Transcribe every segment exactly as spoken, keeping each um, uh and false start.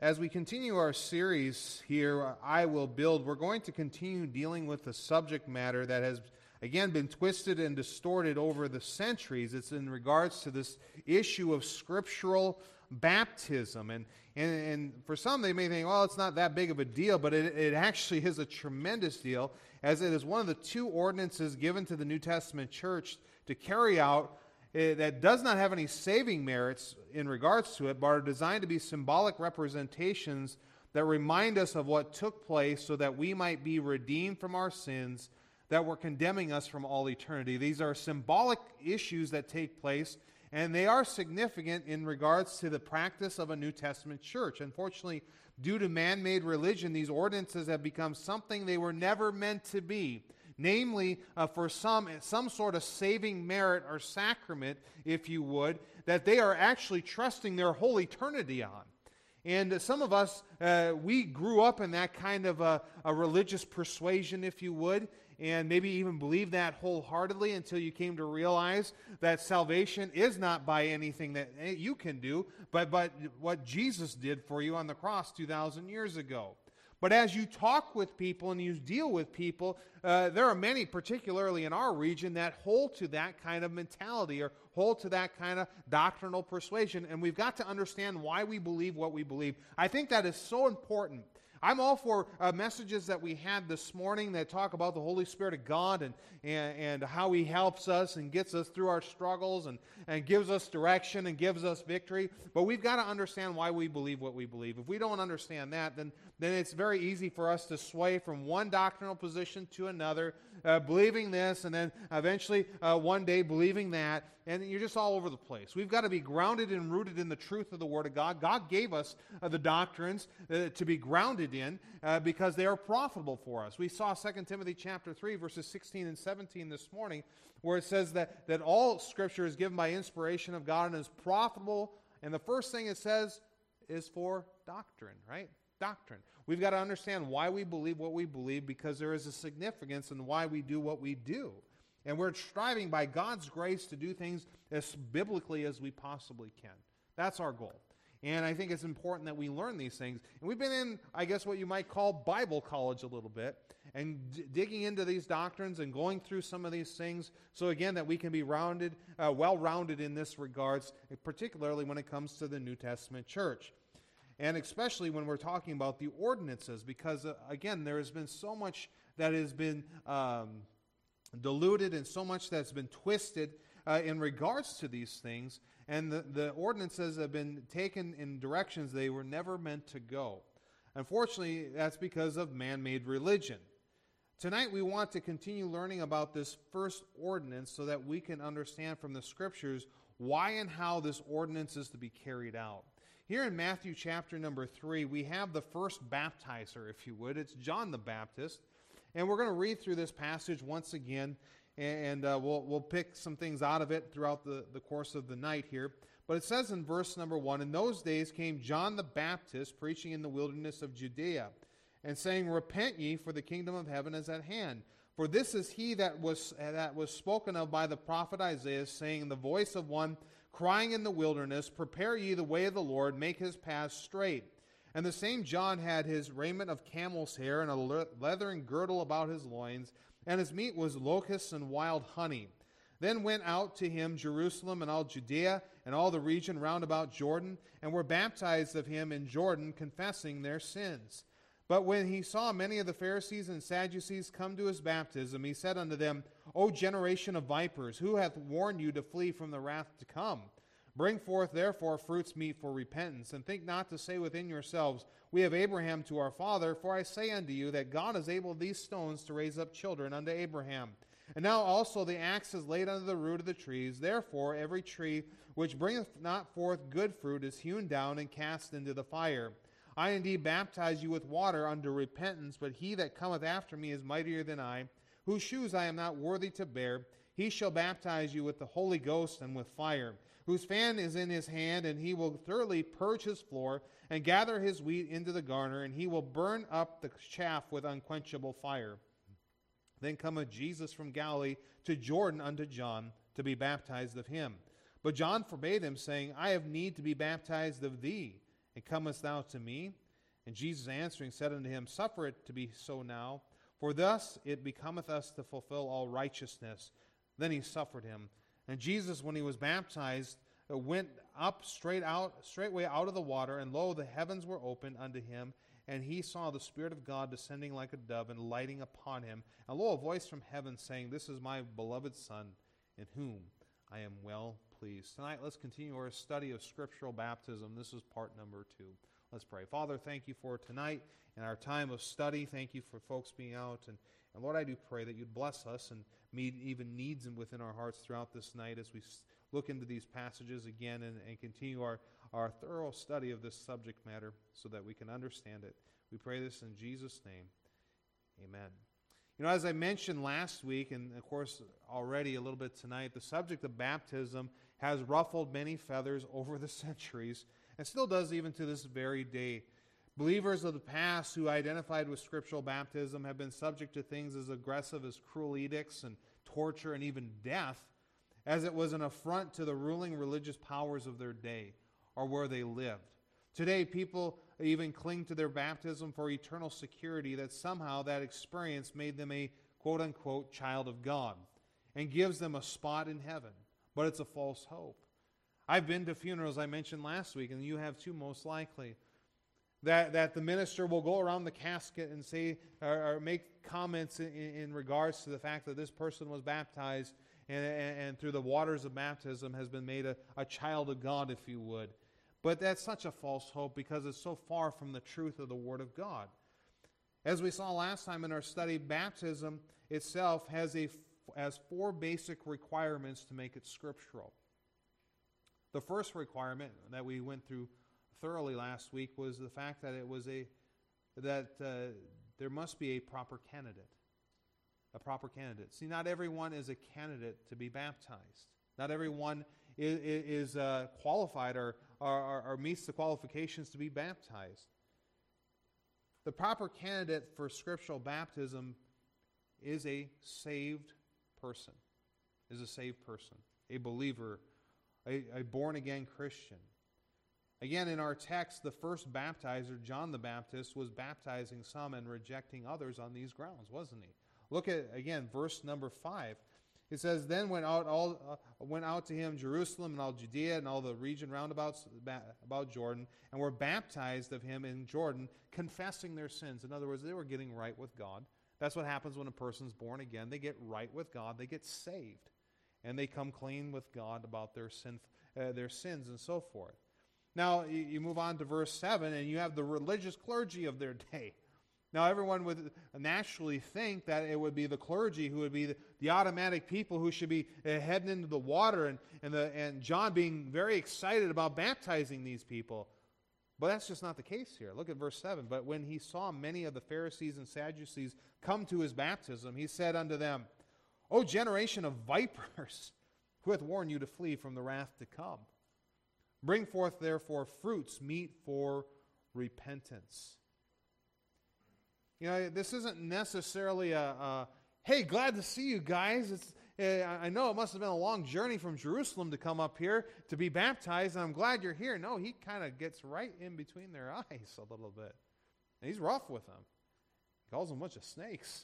As we continue our series here, I Will Build, we're going to continue dealing with the subject matter that has, again, been twisted and distorted over the centuries. It's in regards to this issue of scriptural baptism. And, and, and for some, they may think, well, it's not that big of a deal, but it, it actually is a tremendous deal, as it is one of the two ordinances given to the New Testament church to carry out that does not have any saving merits in regards to it, but are designed to be symbolic representations that remind us of what took place so that we might be redeemed from our sins that were condemning us from all eternity. These are symbolic issues that take place, and they are significant in regards to the practice of a New Testament church. Unfortunately, due to man-made religion, these ordinances have become something they were never meant to be. Namely, uh, for some, some sort of saving merit or sacrament, if you would, that they are actually trusting their whole eternity on. And uh, some of us, uh, we grew up in that kind of a, a religious persuasion, if you would, and maybe even believed that wholeheartedly until you came to realize that salvation is not by anything that you can do, but, but what Jesus did for you on the cross two thousand years ago. But as you talk with people and you deal with people, uh, there are many, particularly in our region, that hold to that kind of mentality or hold to that kind of doctrinal persuasion. And we've got to understand why we believe what we believe. I think that is so important. I'm all for uh, messages that we had this morning that talk about the Holy Spirit of God and, and, and how He helps us and gets us through our struggles and, and gives us direction and gives us victory. But we've got to understand why we believe what we believe. If we don't understand that, then, then it's very easy for us to sway from one doctrinal position to another, uh, believing this and then eventually uh, one day believing that, and you're just all over the place. We've got to be grounded and rooted in the truth of the Word of God. God gave us uh, the doctrines uh, to be grounded in uh, because they are profitable for us. We saw Second Timothy chapter three, verses sixteen and seventeen this morning, where it says that, that all Scripture is given by inspiration of God and is profitable. And the first thing it says is for doctrine, right? Doctrine. We've got to understand why we believe what we believe, because there is a significance in why we do what we do. And we're striving by God's grace to do things as biblically as we possibly can. That's our goal. And I think it's important that we learn these things. And we've been in, I guess, what you might call Bible college a little bit, and d- digging into these doctrines and going through some of these things, so again, that we can be rounded, uh, well-rounded in this regards, particularly when it comes to the New Testament church. And especially when we're talking about the ordinances, because, uh, again, there has been so much that has been um, diluted and so much that's been twisted uh, in regards to these things, and the, the ordinances have been taken in directions they were never meant to go. Unfortunately, that's because of man-made religion. Tonight we want to continue learning about this first ordinance so that we can understand from the Scriptures why and how this ordinance is to be carried out. Here in Matthew chapter number three, we have the first baptizer, if you would. It's John the Baptist. And we're going to read through this passage once again, and uh, we'll, we'll pick some things out of it throughout the, the course of the night here. But it says in verse number one, "In those days came John the Baptist, preaching in the wilderness of Judea, and saying, Repent ye, for the kingdom of heaven is at hand. For this is he that was, that was spoken of by the prophet Isaiah, saying, The voice of one crying in the wilderness, Prepare ye the way of the Lord, make his paths straight. And the same John had his raiment of camel's hair, and a leathern girdle about his loins, and his meat was locusts and wild honey. Then went out to him Jerusalem and all Judea, and all the region round about Jordan, and were baptized of him in Jordan, confessing their sins. But when he saw many of the Pharisees and Sadducees come to his baptism, he said unto them, O generation of vipers, who hath warned you to flee from the wrath to come? Bring forth therefore fruits meet for repentance, and think not to say within yourselves, We have Abraham to our father, for I say unto you that God is able these stones to raise up children unto Abraham. And now also the axe is laid under the root of the trees. Therefore every tree which bringeth not forth good fruit is hewn down and cast into the fire. I indeed baptize you with water unto repentance, but he that cometh after me is mightier than I, whose shoes I am not worthy to bear. He shall baptize you with the Holy Ghost and with fire, whose fan is in his hand, and he will thoroughly purge his floor, and gather his wheat into the garner, and he will burn up the chaff with unquenchable fire. Then cometh Jesus from Galilee to Jordan unto John, to be baptized of him. But John forbade him, saying, I have need to be baptized of thee, And comest thou to me? And Jesus answering said unto him, Suffer it to be so now, for thus it becometh us to fulfill all righteousness. Then he suffered him. And Jesus, when he was baptized, went up straight out, straightway out of the water, and lo, the heavens were opened unto him, and he saw the Spirit of God descending like a dove and lighting upon him. And lo, a voice from heaven saying, This is my beloved Son, in whom I am well pleased. Tonight, let's continue our study of scriptural baptism. This is part number two. Let's pray. Father, thank you for tonight and our time of study. Thank you for folks being out. And, and Lord, I do pray that you'd bless us and meet even needs within our hearts throughout this night as we look into these passages again and, and continue our, our thorough study of this subject matter so that we can understand it. We pray this in Jesus' name. Amen. You know, as I mentioned last week, and of course already a little bit tonight, the subject of baptism has ruffled many feathers over the centuries and still does even to this very day. Believers of the past who identified with scriptural baptism have been subject to things as aggressive as cruel edicts and torture and even death, as it was an affront to the ruling religious powers of their day or where they lived. Today, people even cling to their baptism for eternal security that somehow that experience made them a quote-unquote child of God and gives them a spot in heaven. But it's a false hope. I've been to funerals, I mentioned last week, and you have too most likely, that, that the minister will go around the casket and say or, or make comments in, in regards to the fact that this person was baptized and, and, and through the waters of baptism has been made a, a child of God, if you would. But that's such a false hope because it's so far from the truth of the Word of God. As we saw last time in our study, baptism itself has, a, has four basic requirements to make it scriptural. The first requirement that we went through thoroughly last week was the fact that it was a that uh, there must be a proper candidate. A proper candidate. See, not everyone is a candidate to be baptized. Not everyone is, is uh, qualified or, or, or meets the qualifications to be baptized. The proper candidate for scriptural baptism is a saved person. Is a saved person, a believer, a, a born-again Christian. Again, in our text, the first baptizer, John the Baptist, was baptizing some and rejecting others on these grounds, wasn't he? Look at, again, verse number five. It says, Then went out all uh, went out to him Jerusalem and all Judea and all the region round about, about Jordan, and were baptized of him in Jordan, confessing their sins. In other words, they were getting right with God. That's what happens when a person's born again. They get right with God. They get saved. And they come clean with God about their sin, uh, their sins and so forth. Now, you, you move on to verse seven, and you have the religious clergy of their day. Now, everyone would naturally think that it would be the clergy who would be the, the automatic people who should be uh, heading into the water, and, and, the, and John being very excited about baptizing these people. But that's just not the case here. Look at verse seven. But when he saw many of the Pharisees and Sadducees come to his baptism, he said unto them, O generation of vipers, who hath warned you to flee from the wrath to come? Bring forth therefore fruits meet for repentance. You know, this isn't necessarily a, a hey, glad to see you guys. It's, uh, I know it must have been a long journey from Jerusalem to come up here to be baptized, and I'm glad you're here. No, he kind of gets right in between their eyes a little bit. And he's rough with them. He calls them a bunch of snakes.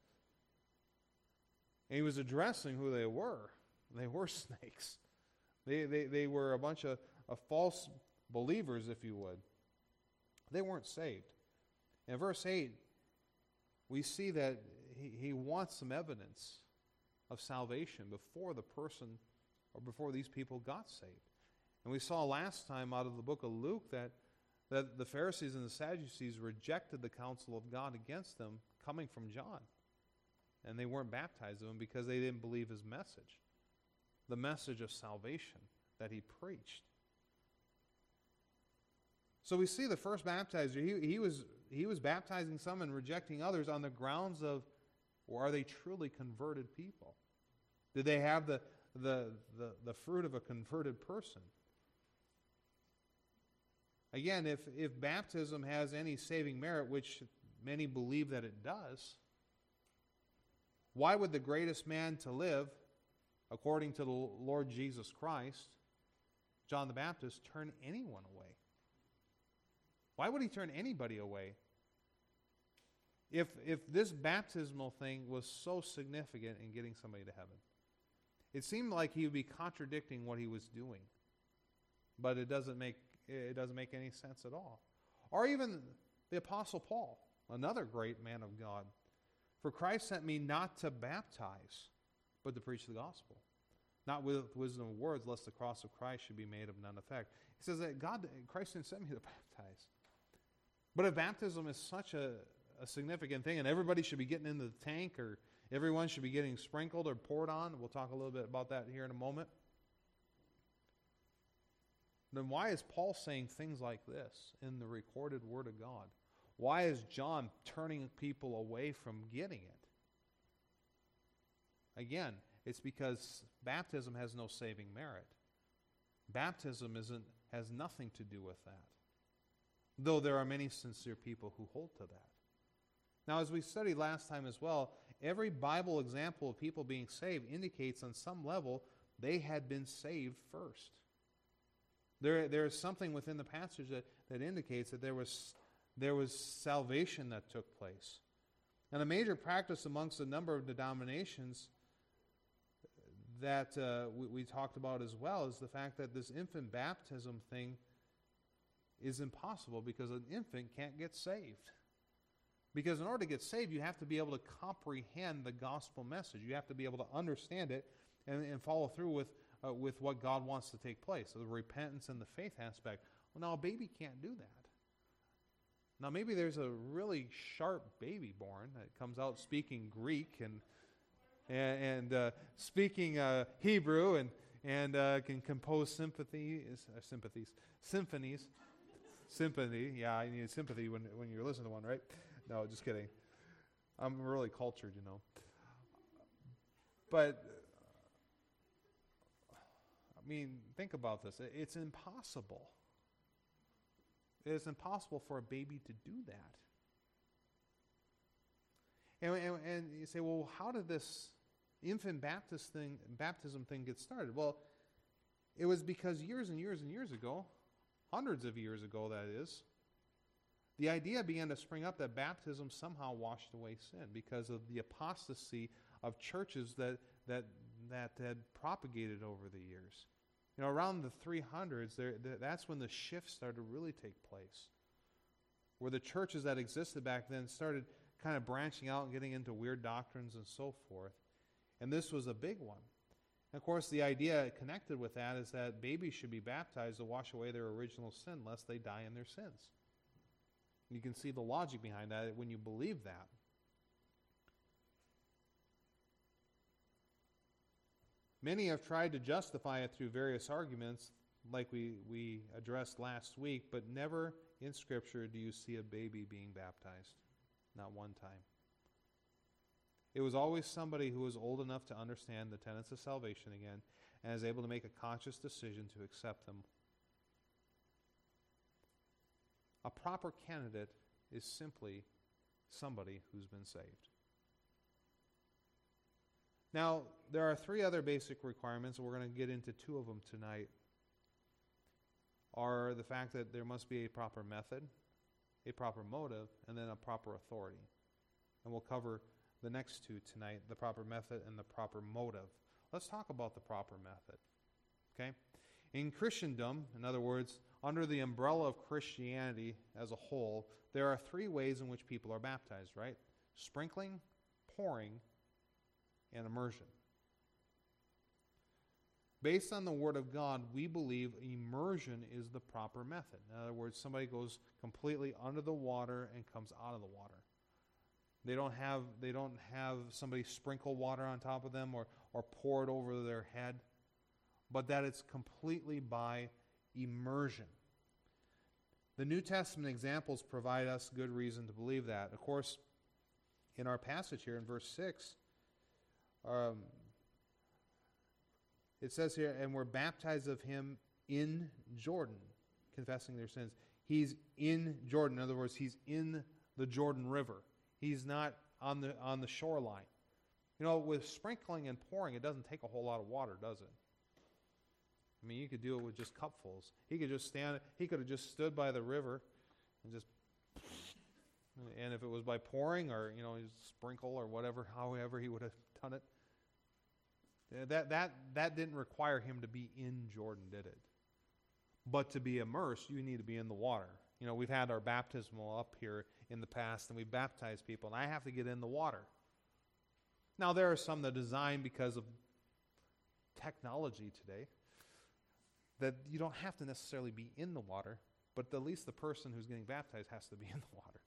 And he was addressing who they were. They were snakes. They, they, they were a bunch of, of false believers, if you would. They weren't saved. In verse eight, we see that he, he wants some evidence of salvation before the person or before these people got saved. And we saw last time out of the book of Luke that, that the Pharisees and the Sadducees rejected the counsel of God against them coming from John. And they weren't baptized of him because they didn't believe his message, the message of salvation that he preached. So we see the first baptizer, he, he was he was baptizing some and rejecting others on the grounds of, or are they truly converted people? Did they have the, the, the, the fruit of a converted person? Again, if, if baptism has any saving merit, which many believe that it does, why would the greatest man to live, according to the Lord Jesus Christ, John the Baptist, turn anyone away? Why would he turn anybody away? If if this baptismal thing was so significant in getting somebody to heaven, it seemed like he would be contradicting what he was doing. But it doesn't make it doesn't make any sense at all. Or even the Apostle Paul, another great man of God. For Christ sent me not to baptize, but to preach the gospel. Not with wisdom of words, lest the cross of Christ should be made of none effect. He says that God, Christ didn't send me to baptize. But if baptism is such a, a significant thing, and everybody should be getting into the tank, or everyone should be getting sprinkled or poured on, we'll talk a little bit about that here in a moment, then why is Paul saying things like this in the recorded Word of God? Why is John turning people away from getting it? Again, it's because baptism has no saving merit. Baptism isn't has nothing to do with that. Though there are many sincere people who hold to that. Now, as we studied last time as well, every Bible example of people being saved indicates on some level they had been saved first. There, there is something within the passage that, that indicates that there was, there was salvation that took place. And a major practice amongst a number of denominations that uh, we, we talked about as well is the fact that this infant baptism thing is impossible because an infant can't get saved. Because in order to get saved, you have to be able to comprehend the gospel message. You have to be able to understand it and, and follow through with uh, with what God wants to take place, so the repentance and the faith aspect. Well, now a baby can't do that. Now maybe there's a really sharp baby born that comes out speaking Greek and and, and uh, speaking uh, Hebrew and and uh, can compose sympathies, uh, sympathies, symphonies, symphony. Yeah, I need sympathy when when you're listening to one, right? No, just kidding. I'm really cultured, you know. But I mean, think about this. It's impossible. It's impossible for a baby to do that. And, and, and you say, well, how did this infant Baptist thing, baptism thing get started? Well, it was because years and years and years ago, hundreds of years ago that is, the idea began to spring up that baptism somehow washed away sin because of the apostasy of churches that that that had propagated over the years. You know, around the three hundreds, there, that's when the shift started to really take place, where the churches that existed back then started kind of branching out and getting into weird doctrines and so forth. And this was a big one. And of course, the idea connected with that is that babies should be baptized to wash away their original sin, lest they die in their sins. You can see the logic behind that when you believe that. Many have tried to justify it through various arguments, like we, we addressed last week, but never in Scripture do you see a baby being baptized. Not one time. It was always somebody who was old enough to understand the tenets of salvation again and is able to make a conscious decision to accept them. A proper candidate is simply somebody who's been saved. Now, there are three other basic requirements, and we're going to get into two of them tonight, are the fact that there must be a proper method, a proper motive, and then a proper authority. And we'll cover the next two tonight, the proper method and the proper motive. Let's talk about the proper method. Okay? In Christendom, in other words, under the umbrella of Christianity as a whole, there are three ways in which people are baptized, right? Sprinkling, pouring, and immersion. Based on the Word of God, we believe immersion is the proper method. In other words, somebody goes completely under the water and comes out of the water. They don't have they don't have somebody sprinkle water on top of them or, or pour it over their head, but that it's completely by immersion. The New Testament examples provide us good reason to believe that. Of course, in our passage here in verse six, um, it says here, and we're baptized of him in Jordan, confessing their sins. He's in Jordan. In other words, he's in the Jordan River. He's not on the on the shoreline. You know, with sprinkling and pouring, it doesn't take a whole lot of water, does it? I mean, you could do it with just cupfuls. He could just stand. He could have just stood by the river and just, and if it was by pouring or, you know, sprinkle or whatever, however he would have done it, that, that, that didn't require him to be in Jordan, did it? But to be immersed, you need to be in the water. You know, we've had our baptismal up here in the past, and we've baptized people, and I have to get in the water. Now, there are some that are designed because of technology today that you don't have to necessarily be in the water, but at least the person who's getting baptized has to be in the water.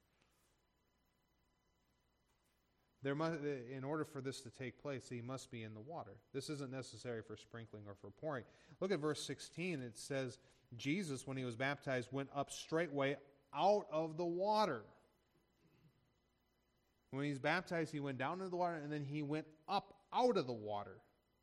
There must, in order for this to take place, he must be in the water. This isn't necessary for sprinkling or for pouring. Look at verse sixteen. It says, Jesus, when he was baptized, went up straightway out of the water. When he's baptized, he went down into the water, and then he went up out of the water.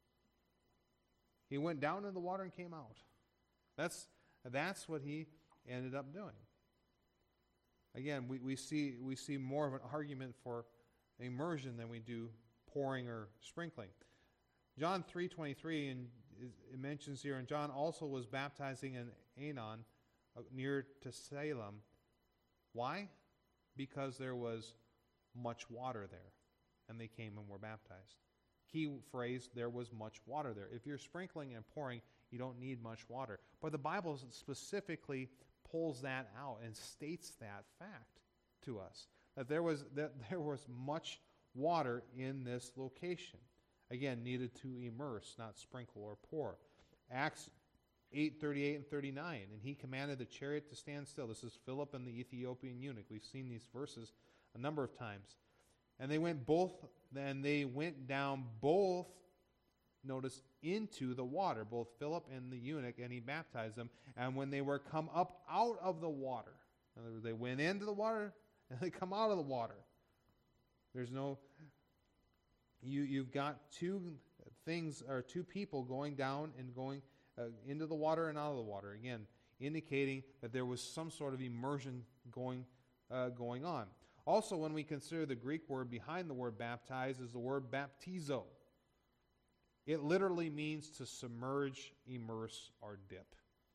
He went down into the water and came out. That's, that's what he ended up doing. Again, we, we see we see more of an argument for immersion than we do pouring or sprinkling. John three twenty-three, and it mentions here, and John also was baptizing in Aenon, uh, near to Salem. Why? Because there was much water there, and they came and were baptized. Key phrase, there was much water there. If you're sprinkling and pouring, you don't need much water. But the Bible specifically pulls that out and states that fact to us, that there was that there was much water in this location. Again, needed to immerse, not sprinkle or pour. Acts eight thirty-eight and thirty-nine, and he commanded the chariot to stand still. This is Philip and the Ethiopian eunuch. We've seen these verses a number of times. And they went both, and they went down both, notice, into the water, both Philip and the eunuch, and he baptized them. And when they were come up out of the water, in other words, they went into the water, and they come out of the water. There's no, you, you've got two things, or two people going down and going uh, into the water and out of the water. Again, indicating that there was some sort of immersion going, uh, going on. Also, when we consider the Greek word behind the word baptize is the word baptizo. It literally means to submerge, immerse, or dip.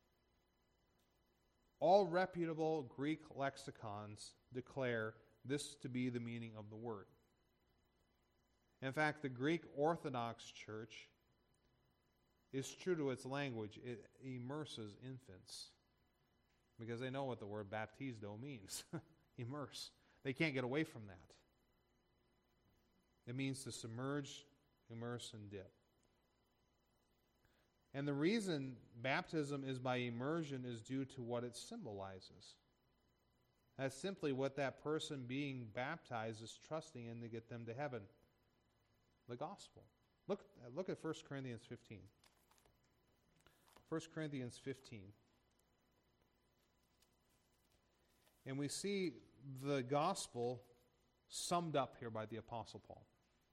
All reputable Greek lexicons declare this to be the meaning of the word. In fact, the Greek Orthodox Church is true to its language. It immerses infants because they know what the word baptizo means. Immerse. They can't get away from that. It means to submerge, immerse, and dip. And the reason baptism is by immersion is due to what it symbolizes. That's simply what that person being baptized is trusting in to get them to heaven. The gospel. Look, look at First Corinthians fifteen. First Corinthians fifteen. And we see the gospel summed up here by the Apostle Paul.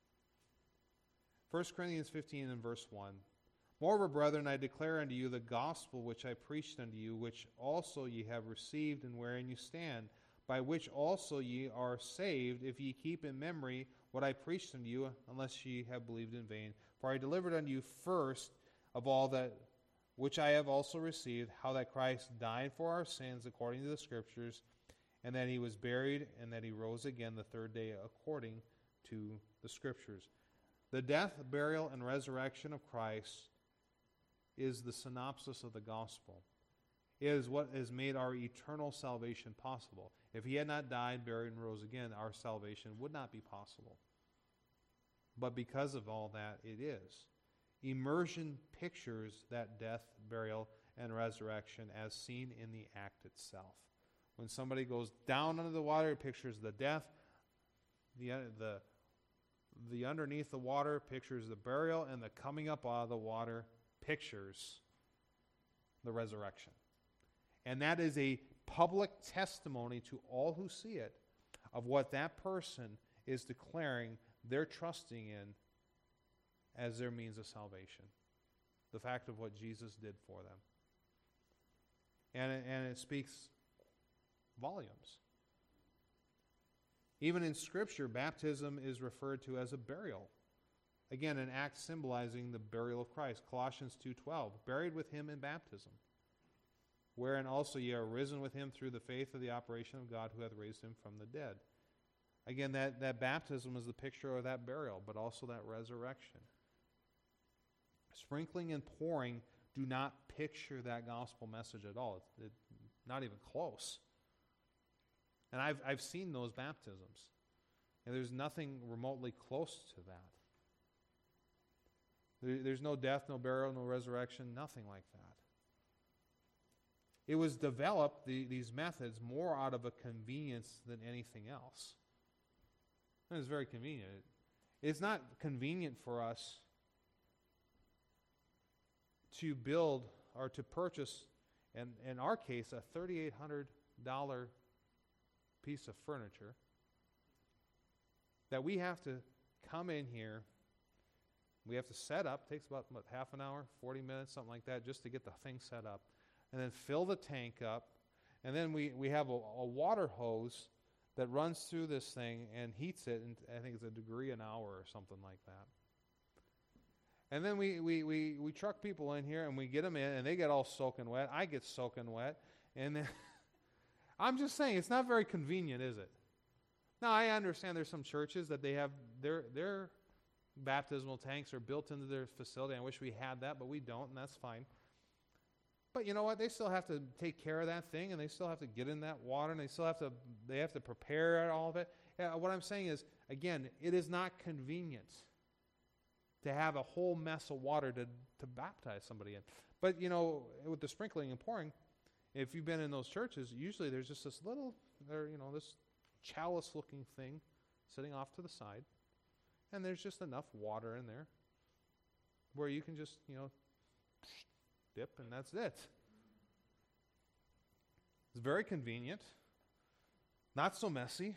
First Corinthians fifteen and verse one. Moreover, brethren, I declare unto you the gospel which I preached unto you, which also ye have received, and wherein you stand, by which also ye are saved, if ye keep in memory what I preached unto you, unless ye have believed in vain. For I delivered unto you first of all that which I have also received, how that Christ died for our sins according to the Scriptures, and that he was buried, and that he rose again the third day according to the Scriptures. The death, burial, and resurrection of Christ is the synopsis of the gospel. It is what has made our eternal salvation possible. If he had not died, buried, and rose again, our salvation would not be possible. But because of all that, it is. Immersion pictures that death, burial, and resurrection as seen in the act itself. When somebody goes down under the water, it pictures the death. The, the, the underneath the water pictures the burial, and the coming up out of the water pictures the resurrection. And that is a public testimony to all who see it of what that person is declaring they're trusting in as their means of salvation. The fact of what Jesus did for them. And it, and it speaks volumes. Even in Scripture, baptism is referred to as a burial. Again, an act symbolizing the burial of Christ. Colossians two twelve, buried with him in baptism. wherein also ye are risen with him through the faith of the operation of God who hath raised him from the dead. Again, that, that baptism is the picture of that burial, but also that resurrection. Sprinkling and pouring do not picture that gospel message at all. It's it, not even close. And I've, I've seen those baptisms. And there's nothing remotely close to that. There, there's no death, no burial, no resurrection, nothing like that. It was developed, the, these methods, more out of a convenience than anything else. And it's very convenient. It's not convenient for us to build or to purchase, and in our case, a three thousand eight hundred dollars piece of furniture that we have to come in here, we have to set up. It takes about what, half an hour, forty minutes, something like that, just to get the thing set up. And then fill the tank up. And then we, we have a, a water hose that runs through this thing and heats it, and I think it's a degree an hour or something like that. And then we, we, we, we truck people in here and we get them in, and they get all soaking wet. I get soaking wet. And then I'm just saying, it's not very convenient, is it? Now, I understand there's some churches that they have their their baptismal tanks are built into their facility. I wish we had that, but we don't, and that's fine. But you know what? They still have to take care of that thing, and they still have to get in that water, and they still have to they have to prepare all of it. Yeah, what I'm saying is, again, it is not convenient to have a whole mess of water to, to baptize somebody in. But, you know, with the sprinkling and pouring, if you've been in those churches, usually there's just this little, there, you know, this chalice-looking thing sitting off to the side, and there's just enough water in there where you can just, you know, dip, and that's it. It's very convenient, not so messy,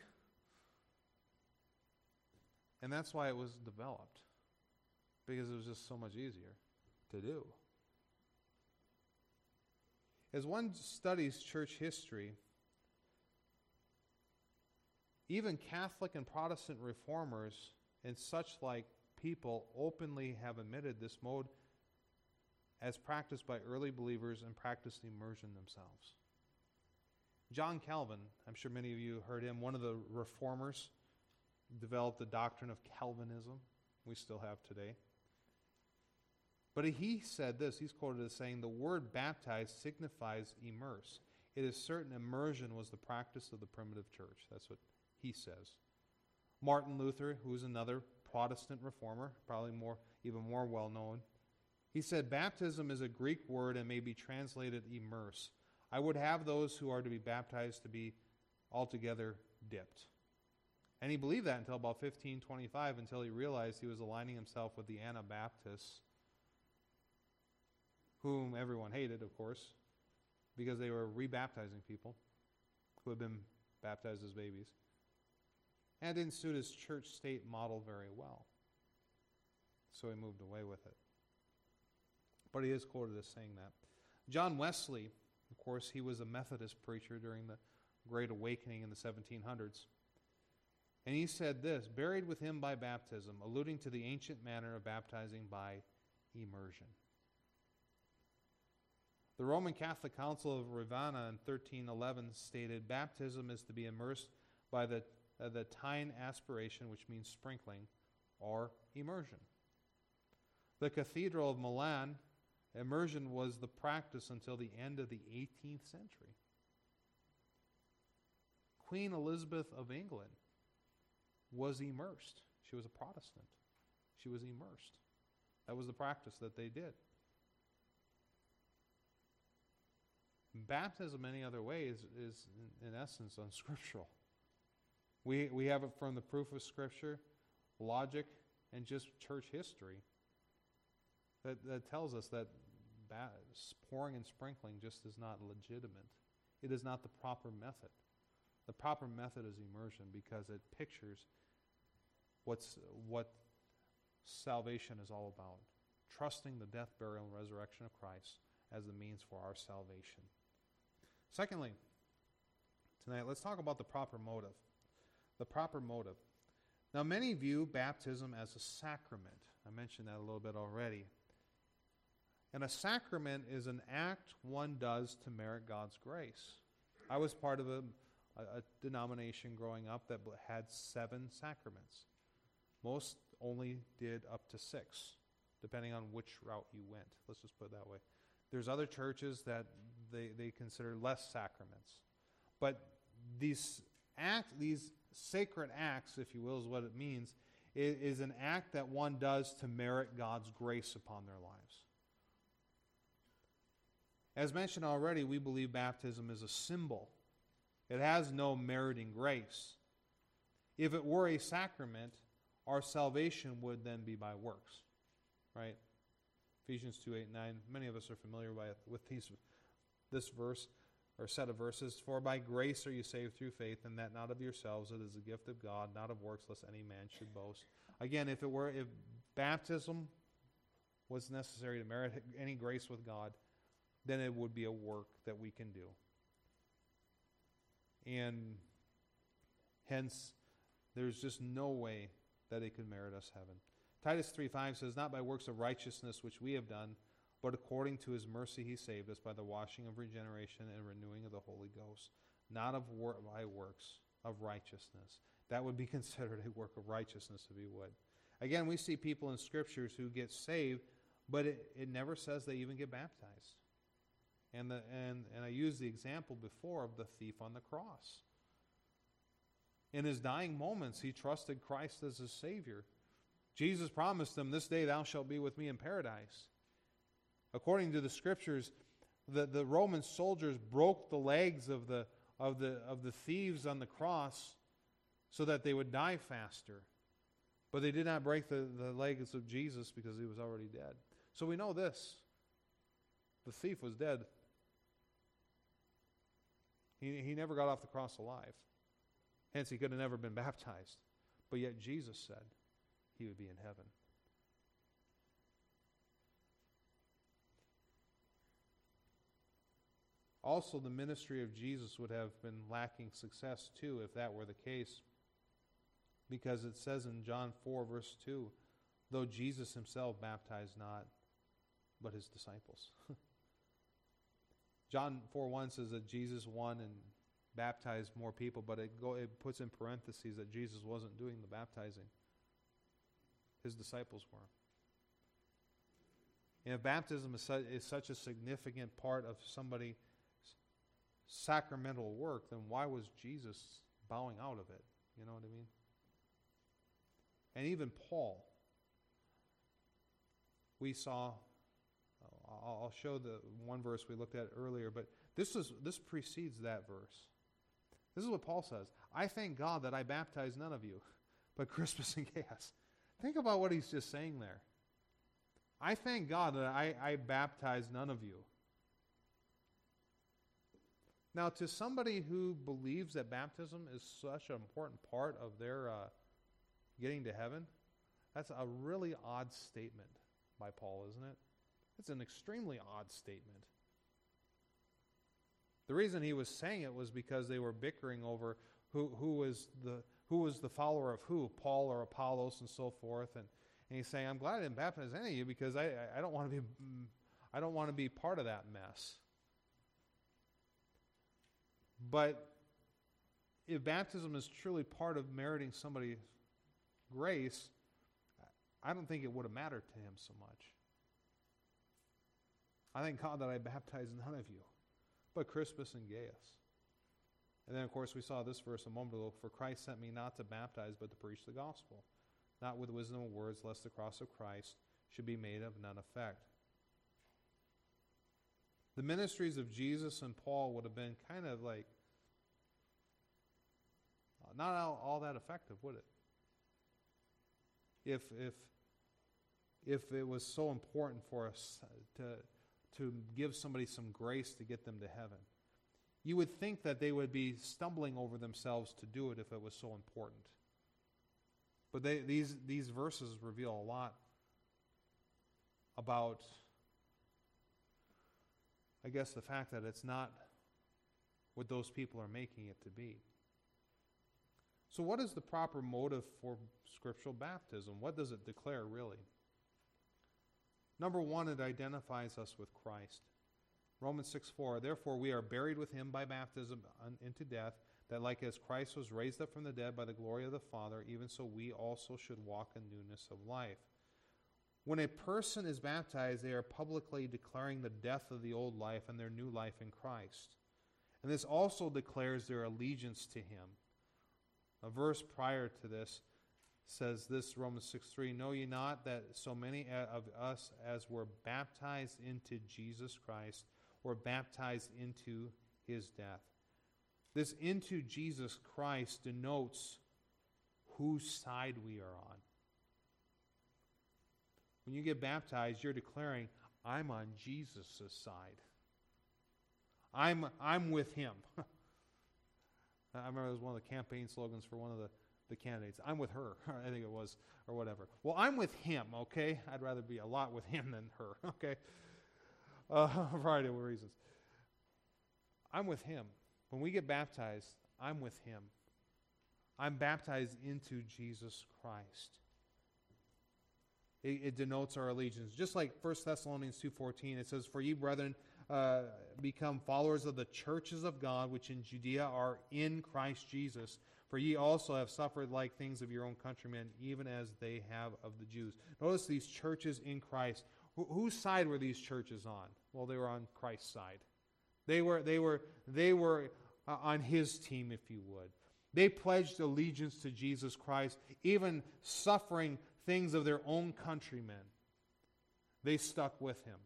and that's why it was developed, because it was just so much easier to do. As one studies church history, even Catholic and Protestant reformers and such like people openly have admitted this mode as practiced by early believers and practiced immersion themselves. John Calvin, I'm sure many of you heard him, one of the reformers, developed the doctrine of Calvinism we still have today. But he said this, he's quoted as saying, the word baptize signifies immerse. It is certain immersion was the practice of the primitive church. That's what he says. Martin Luther, who is another Protestant reformer, probably more, even more well known, he said, baptism is a Greek word and may be translated immerse. I would have those who are to be baptized to be altogether dipped. And he believed that until about fifteen twenty-five, until he realized he was aligning himself with the Anabaptists, whom everyone hated, of course, because they were rebaptizing people who had been baptized as babies. And it didn't suit his church-state model very well. So he moved away with it. But he is quoted as saying that. John Wesley, of course, he was a Methodist preacher during the Great Awakening in the seventeen hundreds. And he said this, buried with him by baptism, alluding to the ancient manner of baptizing by immersion. The Roman Catholic Council of Ravenna in thirteen eleven stated, baptism is to be immersed by the, uh, the Tyne aspiration, which means sprinkling, or immersion. The Cathedral of Milan, immersion was the practice until the end of the eighteenth century. Queen Elizabeth of England was immersed. She was a Protestant. She was immersed. That was the practice that they did. Baptism any other way is, is in, in essence unscriptural. We, we have it from the proof of Scripture, logic, and just church history that, that tells us that ba- pouring and sprinkling just is not legitimate. It is not the proper method. The proper method is immersion because it pictures what's, what salvation is all about. Trusting the death, burial, and resurrection of Christ as the means for our salvation. Secondly, tonight, let's talk about the proper motive. The proper motive. Now, many view baptism as a sacrament. I mentioned that a little bit already. And a sacrament is an act one does to merit God's grace. I was part of a, a, a denomination growing up that had seven sacraments. Most only did up to six, depending on which route you went. Let's just put it that way. There's other churches that they, they consider less sacraments. But these act, these sacred acts, if you will, is what it means, is, is an act that one does to merit God's grace upon their lives. As mentioned already, we believe baptism is a symbol. It has no meriting grace. If it were a sacrament, our salvation would then be by works, right? Ephesians two, eight, nine. Many of us are familiar with these, this verse, or set of verses. For by grace are you saved through faith, and that not of yourselves, it is a gift of God, not of works, lest any man should boast. Again, if it were, if baptism was necessary to merit any grace with God, then it would be a work that we can do. And hence, there's just no way that it could merit us heaven. Titus three five says, not by works of righteousness which we have done, but according to his mercy he saved us by the washing of regeneration and renewing of the Holy Ghost, not of wor- by works of righteousness. That would be considered a work of righteousness if you would. Again, we see people in scriptures who get saved, but it, it never says they even get baptized. And, the, and, and I used the example before of the thief on the cross. In his dying moments, he trusted Christ as his Savior. Jesus promised him, this day thou shalt be with me in paradise. According to the scriptures, the, the Roman soldiers broke the legs of the, of, the, of the thieves on the cross so that they would die faster. But they did not break the, the legs of Jesus because he was already dead. So we know this. The thief was dead. He, he never got off the cross alive. Hence, he could have never been baptized. But yet Jesus said he would be in heaven. Also, the ministry of Jesus would have been lacking success too if that were the case. Because it says in John four, verse two, though Jesus himself baptized not, but his disciples. John four one says that Jesus won and baptized more people, but it, go, it puts in parentheses that Jesus wasn't doing the baptizing. His disciples were. And if baptism is, su- is such a significant part of somebody's sacramental work, then why was Jesus bowing out of it? You know what I mean? And even Paul, we saw, I'll show the one verse we looked at earlier, but this is this precedes that verse. This is what Paul says. I thank God that I baptized none of you, but Crispus and Gaius. Think about what he's just saying there. I thank God that I, I baptized none of you. Now, to somebody who believes that baptism is such an important part of their uh, getting to heaven, that's a really odd statement by Paul, isn't it? It's an extremely odd statement. The reason he was saying it was because they were bickering over who, who was the who was the follower of who, Paul or Apollos and so forth. And, and he's saying, I'm glad I didn't baptize any of you because I, I don't want to be I don't want to be part of that mess. But if baptism is truly part of meriting somebody's grace, I don't think it would have mattered to him so much. I thank God that I baptized none of you, but Crispus and Gaius. And then, of course, we saw this verse a moment ago. For Christ sent me not to baptize, but to preach the gospel, not with wisdom of words, lest the cross of Christ should be made of none effect. The ministries of Jesus and Paul would have been kind of like, not all, all that effective, would it? If, if, if it was so important for us to... to give somebody some grace to get them to heaven. You would think that they would be stumbling over themselves to do it if it was so important. But they, these, these verses reveal a lot about, I guess, the fact that it's not what those people are making it to be. So what is the proper motive for scriptural baptism? What does it declare, really? Number one, it identifies us with Christ. Romans six four, therefore we are buried with him by baptism into death, that like as Christ was raised up from the dead by the glory of the Father, even so we also should walk in newness of life. When a person is baptized, they are publicly declaring the death of the old life and their new life in Christ. And this also declares their allegiance to him. A verse prior to this says this, Romans six three, know ye not that so many of us as were baptized into Jesus Christ were baptized into his death. This into Jesus Christ denotes whose side we are on. When you get baptized, you're declaring, I'm on Jesus' side. I'm, I'm with him. I remember it was one of the campaign slogans for one of the, the candidates. I'm with her, I think it was, or whatever. Well, I'm with him, okay? I'd rather be a lot with him than her, okay? Uh, a variety of reasons. I'm with him. When we get baptized, I'm with him. I'm baptized into Jesus Christ. It, it denotes our allegiance. Just like First Thessalonians two fourteen, it says, for ye, brethren, uh, become followers of the churches of God, which in Judea are in Christ Jesus. For ye also have suffered like things of your own countrymen, even as they have of the Jews. Notice these churches in Christ. Wh- whose side were these churches on? Well, they were on Christ's side. They were, they were, they were uh, on his team, if you would. They pledged allegiance to Jesus Christ, even suffering things of their own countrymen. They stuck with him.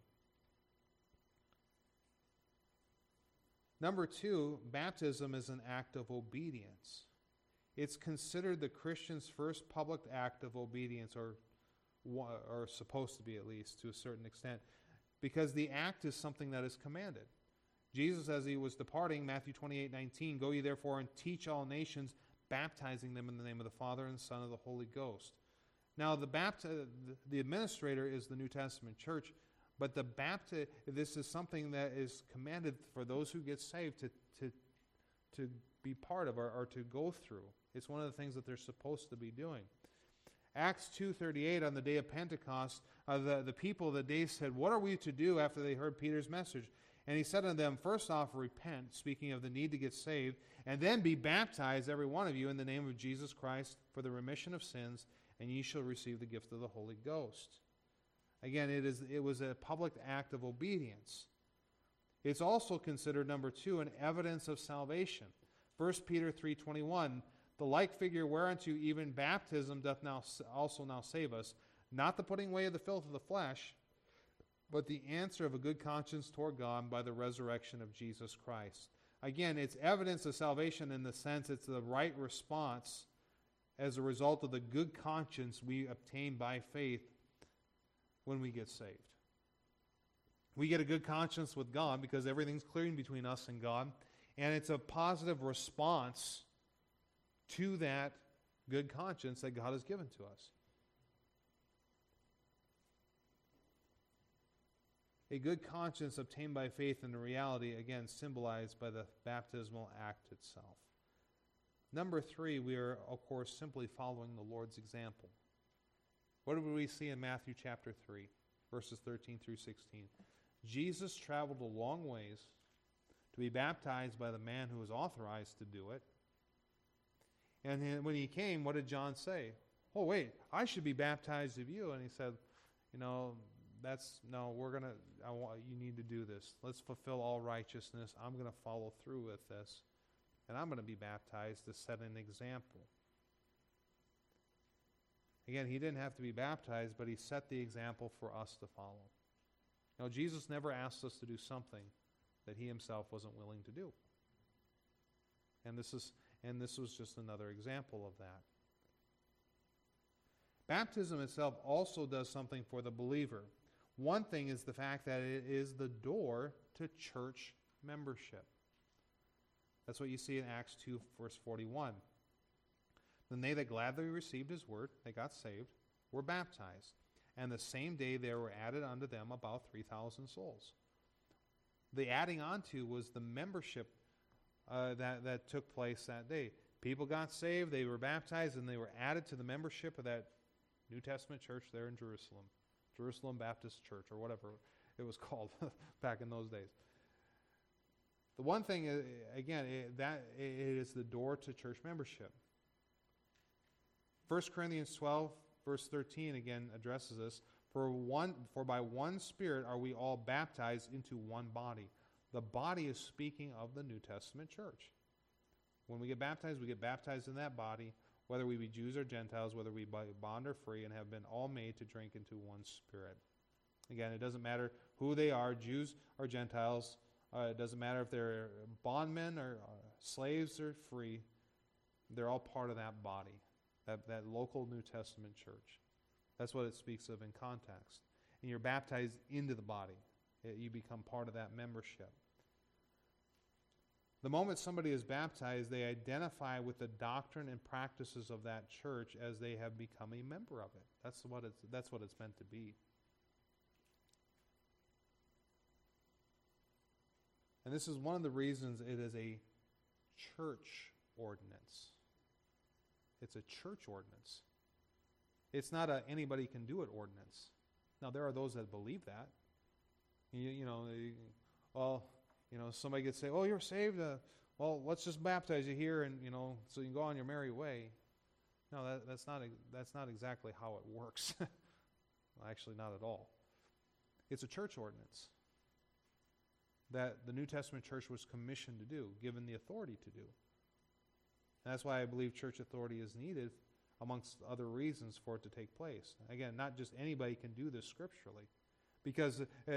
Number two, baptism is an act of obedience. It's considered the Christian's first public act of obedience, or, or supposed to be at least to a certain extent, because the act is something that is commanded. Jesus, as he was departing, Matthew twenty-eight nineteen, go ye therefore and teach all nations, baptizing them in the name of the Father and the Son and of the Holy Ghost. Now, the bapti- the administrator is the New Testament church, but the bapti- this is something that is commanded for those who get saved to, to, to be part of or, or to go through. It's one of the things that they're supposed to be doing. Acts two thirty-eight, on the day of Pentecost, uh, the, the people of the day said, what are we to do after they heard Peter's message? And he said unto them, first off, repent, speaking of the need to get saved, and then be baptized, every one of you, in the name of Jesus Christ for the remission of sins, and ye shall receive the gift of the Holy Ghost. Again, it is it was a public act of obedience. It's also considered, number two, an evidence of salvation. First Peter three twenty-one, the like figure whereunto even baptism doth now also now save us, not the putting away of the filth of the flesh, but the answer of a good conscience toward God by the resurrection of Jesus Christ. Again, it's evidence of salvation in the sense it's the right response as a result of the good conscience we obtain by faith when we get saved. We get a good conscience with God because everything's clearing between us and God, and it's a positive response to that good conscience that God has given to us. A good conscience obtained by faith in the reality, again, symbolized by the baptismal act itself. Number three, we are, of course, simply following the Lord's example. What do we see in Matthew chapter three, verses thirteen through sixteen? Jesus traveled a long ways to be baptized by the man who was authorized to do it. And then when he came, what did John say? Oh, wait, I should be baptized of you. And he said, you know, that's, no, we're going to, I want, you need to do this. Let's fulfill all righteousness. I'm going to follow through with this. And I'm going to be baptized to set an example. Again, he didn't have to be baptized, but he set the example for us to follow. Now, Jesus never asked us to do something that he himself wasn't willing to do. And this is, and this was just another example of that. Baptism itself also does something for the believer. One thing is the fact that it is the door to church membership. That's what you see in Acts two, verse forty-one. Then they that gladly received his word, they got saved, were baptized. And the same day there were added unto them about three thousand souls. The adding onto was the membership uh, that, that took place that day. People got saved, they were baptized, and they were added to the membership of that New Testament church there in Jerusalem. Jerusalem Baptist Church, or whatever it was called back in those days. The one thing, is, again, it, that it is the door to church membership. First Corinthians twelve, verse thirteen, again, addresses this. For one, for by one Spirit are we all baptized into one body. The body is speaking of the New Testament church. When we get baptized, we get baptized in that body, whether we be Jews or Gentiles, whether we be bond or free, and have been all made to drink into one Spirit. Again, it doesn't matter who they are, Jews or Gentiles. Uh, it doesn't matter if they're bondmen or uh, slaves or free. They're all part of that body, that, that local New Testament church. That's what it speaks of in context. And you're baptized into the body. It, you become part of that membership. The moment somebody is baptized, they identify with the doctrine and practices of that church as they have become a member of it. That's what it's, that's what it's meant to be. And this is one of the reasons it is a church ordinance. It's a church ordinance. It's not a anybody can do it ordinance. Now, there are those that believe that. You, you know, they, well, you know, somebody could say, oh, you're saved. Uh, well, let's just baptize you here, and, you know, so you can go on your merry way. No, that, that's not that's not exactly how it works. Well, actually, not at all. It's a church ordinance that the New Testament church was commissioned to do, given the authority to do. And that's why I believe church authority is needed, amongst other reasons, for it to take place. Again, not just anybody can do this scripturally, because uh,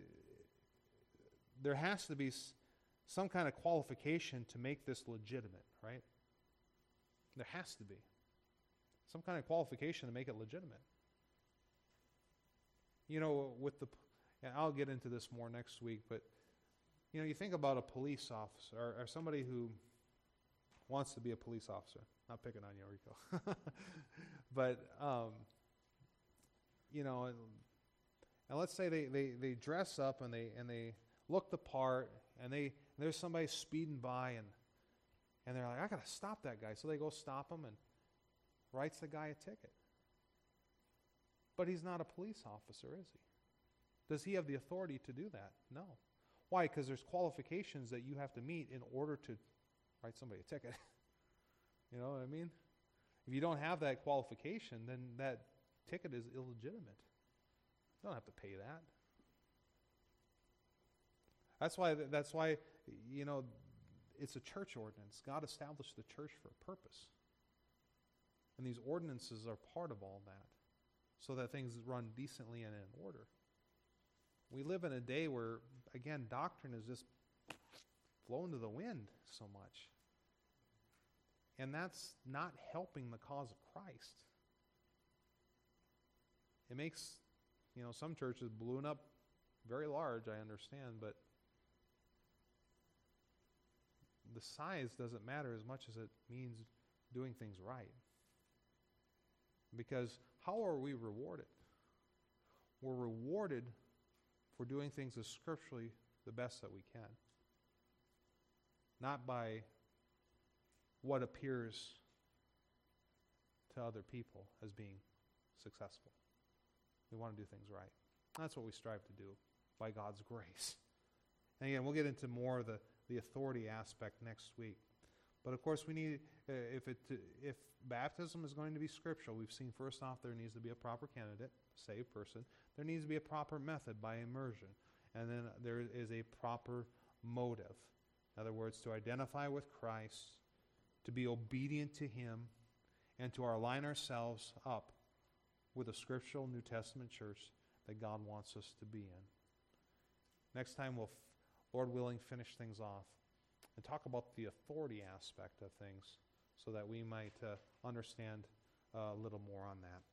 there has to be s- some kind of qualification to make this legitimate, right? There has to be some kind of qualification to make it legitimate. You know, with the, and I'll get into this more next week, but you know, you think about a police officer, or, or somebody who wants to be a police officer. Not picking on you, Rico. But, um, you know, and, and let's say they, they, they dress up and they and they look the part, and they and there's somebody speeding by, and and they're like, I got to stop that guy. So they go stop him and writes the guy a ticket. But he's not a police officer, is he? Does he have the authority to do that? No. Why? Because there's qualifications that you have to meet in order to write somebody a ticket. You know what I mean? If you don't have that qualification, then that ticket is illegitimate. You don't have to pay that. That's why, that's why, you know, it's a church ordinance. God established the church for a purpose. And these ordinances are part of all that, so that things run decently and in order. We live in a day where, again, doctrine is just flown to the wind so much. And that's not helping the cause of Christ. It makes, you know, some churches balloon up very large, I understand, but the size doesn't matter as much as it means doing things right. Because how are we rewarded? We're rewarded for doing things as scripturally the best that we can. Not by what appears to other people as being successful. We want to do things right. That's what we strive to do by God's grace. And again, we'll get into more of the, the authority aspect next week. But of course, we need, uh, if it if baptism is going to be scriptural, we've seen first off there needs to be a proper candidate, saved person. There needs to be a proper method by immersion. And then there is a proper motive. In other words, to identify with Christ, to be obedient to Him, and to align ourselves up with a scriptural New Testament church that God wants us to be in. Next time we'll, Lord willing, finish things off and talk about the authority aspect of things so that we might uh, understand uh, a little more on that.